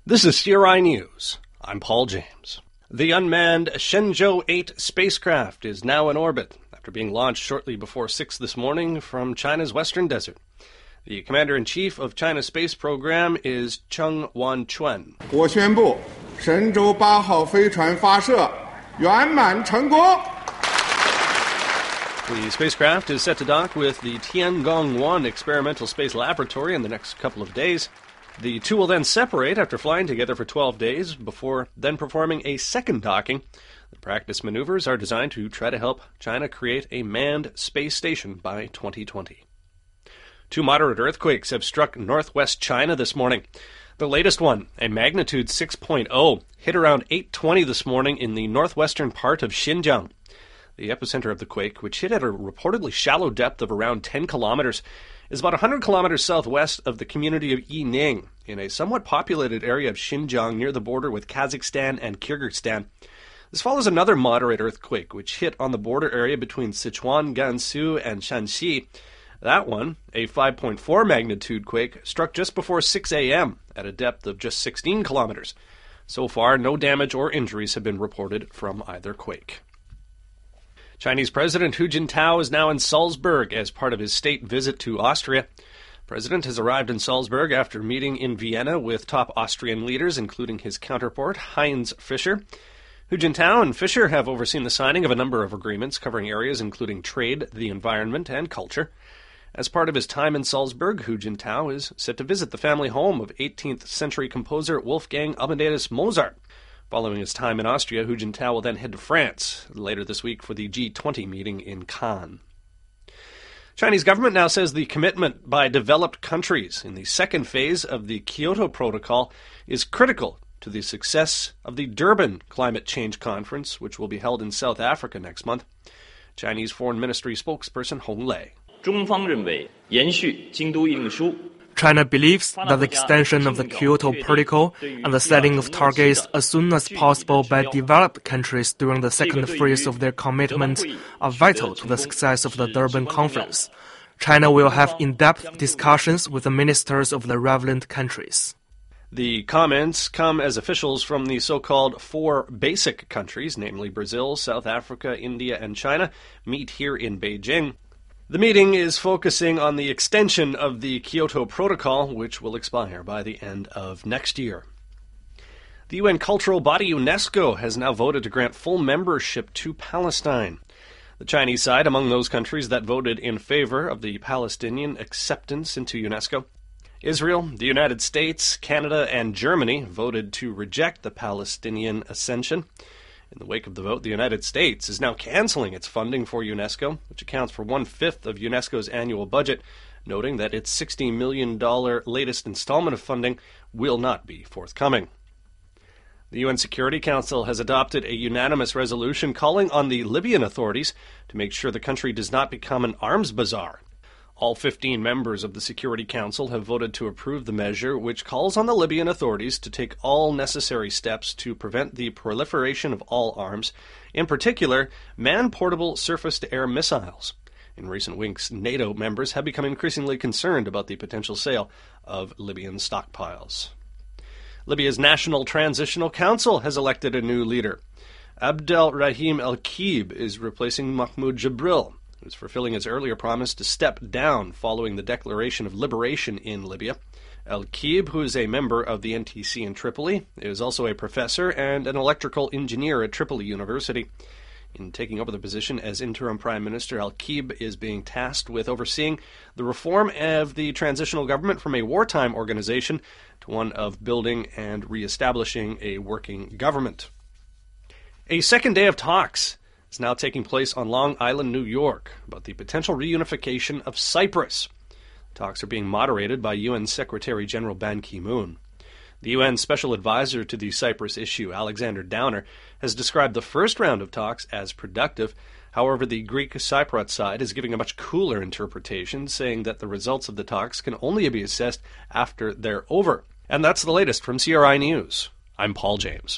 This is CRI News. I'm Paul James. The unmanned Shenzhou 8 spacecraft is now in orbit after being launched shortly before 6 this morning from China's western desert. The commander-in-chief of China's space program is Cheng Wanquan. 我宣布，神舟8号飞船发射圆满成功。 The spacecraft is set to dock with the Tiangong-1 experimental space laboratory in the next couple of days. The two will then separate after flying together for 12 days before then performing a second docking. The practice maneuvers are designed to try to help China create a manned space station by 2020. Two moderate earthquakes have struck northwest China this morning. The latest one, a magnitude 6.0, hit around 8:20 this morning in the northwestern part of Xinjiang. The epicenter of the quake, which hit at a reportedly shallow depth of around 10 kilometers, is about 100 kilometers southwest of the community of Yining, in a somewhat populated area of Xinjiang near the border with Kazakhstan and Kyrgyzstan. This follows another moderate earthquake, which hit on the border area between Sichuan, Gansu, and Shanxi. That one, a 5.4 magnitude quake, struck just before 6 a.m. at a depth of just 16 kilometers. So far, no damage or injuries have been reported from either quake. Chinese President Hu Jintao is now in Salzburg as part of his state visit to Austria. The president has arrived in Salzburg after meeting in Vienna with top Austrian leaders, including his counterpart, Heinz Fischer. Hu Jintao and Fischer have overseen the signing of a number of agreements covering areas including trade, the environment, and culture. As part of his time in Salzburg, Hu Jintao is set to visit the family home of 18th century composer Wolfgang Amadeus Mozart. Following his time in Austria, Hu Jintao will then head to France later this week for the G20 meeting in Cannes. Chinese government now says the commitment by developed countries in the second phase of the Kyoto Protocol is critical to the success of the Durban Climate Change Conference, which will be held in South Africa next month. Chinese Foreign Ministry spokesperson Hong Lei. 中方认为，延续京都议定书 China believes that the extension of the Kyoto Protocol and the setting of targets as soon as possible by developed countries during the second phase of their commitments are vital to the success of the Durban Conference. China will have in-depth discussions with the ministers of the relevant countries. The comments come as officials from the so-called four basic countries, namely Brazil, South Africa, India, and China, meet here in Beijing. The meeting is focusing on the extension of the Kyoto Protocol, which will expire by the end of next year. The UN cultural body UNESCO has now voted to grant full membership to Palestine. The Chinese side among those countries that voted in favor of the Palestinian acceptance into UNESCO. Israel, the United States, Canada, and Germany voted to reject the Palestinian accession. In the wake of the vote, the United States is now canceling its funding for UNESCO, which accounts for 1/5 of UNESCO's annual budget, noting that its $60 million latest installment of funding will not be forthcoming. The UN Security Council has adopted a unanimous resolution calling on the Libyan authorities to make sure the country does not become an arms bazaar. All 15 members of the Security Council have voted to approve the measure, which calls on the Libyan authorities to take all necessary steps to prevent the proliferation of all arms, in particular, man-portable surface-to-air missiles. In recent weeks, NATO members have become increasingly concerned about the potential sale of Libyan stockpiles. Libya's National Transitional Council has elected a new leader. Abdel Rahim El-Kib is replacing Mahmoud Jibril, who is fulfilling his earlier promise to step down following the declaration of liberation in Libya. El-Kib, who is a member of the NTC in Tripoli, is also a professor and an electrical engineer at Tripoli University. In taking over the position as interim prime minister, El-Kib is being tasked with overseeing the reform of the transitional government from a wartime organization to one of building and reestablishing a working government. A second day of talks is now taking place on Long Island, New York, about the potential reunification of Cyprus. Talks are being moderated by UN Secretary General Ban Ki-moon. The UN Special Advisor to the Cyprus issue, Alexander Downer, has described the first round of talks as productive. However, the Greek Cypriot side is giving a much cooler interpretation, saying that the results of the talks can only be assessed after they're over. And that's the latest from CRI News. I'm Paul James.